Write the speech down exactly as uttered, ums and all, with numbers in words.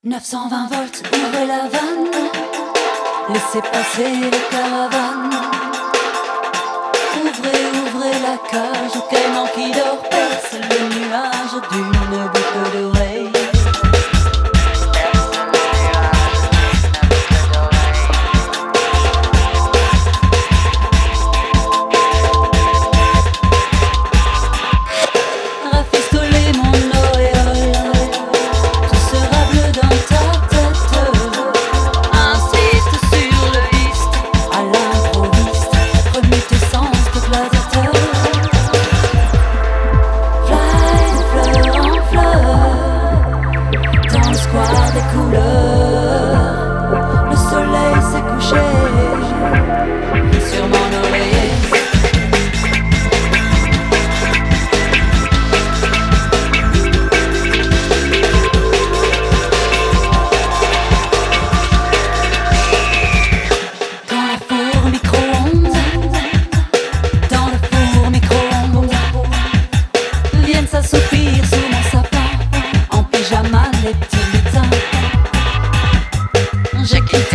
neuf cent vingt volts, ouvrez la vanne, laissez passer la caravane. Ouvrez, ouvrez la cage, au caïman qui dort perce le nuage d'une boucle d'oreille. Rafistolez mon auréole, tout sera bleu dans ta tête. Insiste sur le piste, à l'improviste, remue tes sens de gladiateur. Fly de fleur en fleur, dans le square des couleurs. Le soleil s'est couché sur mon oreiller. Soupir sous mon sapin, en pyjama les petits lutins. J'écris